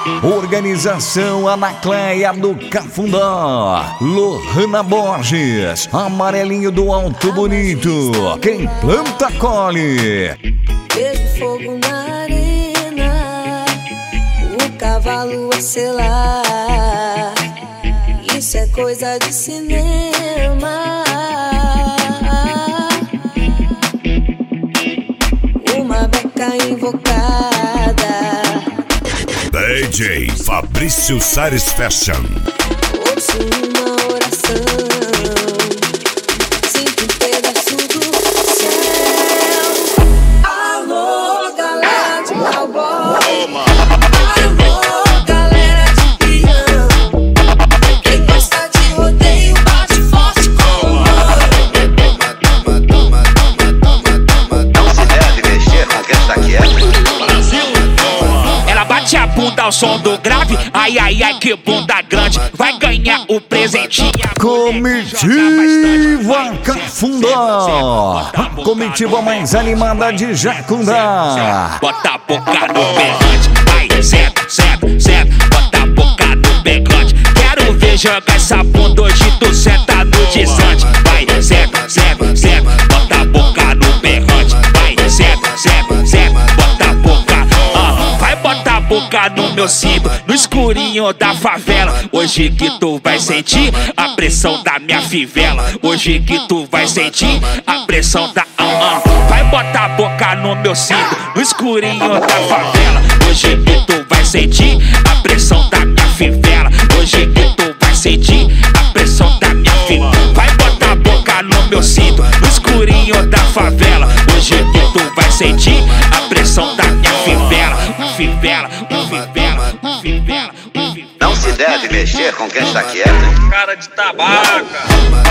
Organização Anacleia do Cafundó, Lohana Borges, Amarelinho do Alto Bonito, quem planta colhe. Vejo fogo na arena, o cavalo a selar, isso é coisa de cinema. Uma beca invocada, DJ Fabrício Sares Fashion. ouço uma oração, sinto um pedaço do céu. Alô, galera de cowboy, alô, galera de peão, quem gosta de rodeio bate forte com o Não se deve mexer com quem está quieto. Ela bate a bunda ao som do grave, ai ai ai que bunda grande, vai ganhar o presentinho. Comitiva Cafundó, a comitiva mais animada de Jacundá. Bota a boca no berrante, vai, senta, senta, senta. Bota a boca no berrante, quero ver jogar essa bunda hoje, tu senta no desante. Vai, senta, senta, senta. Bota a boca no berrante, vai, senta, senta, senta. Bota a boca, vai botar a boca no meu cinto, no escurinho da favela. Hoje que tu vai sentir a pressão da minha fivela. Hoje que tu vai sentir a pressão da vai botar a boca no meu cinto, no escurinho da favela. Hoje que tu vai sentir a pressão da minha fivela. Hoje que tu vai sentir a pressão da minha fivela. Vai botar a boca no meu cinto, no escurinho da favela. Hoje que tu vai sentir a pressão da minha fivela. Fivela, fivela, fivela, fivela. Não se deve mexer com quem está quieto. Cara de tabaca.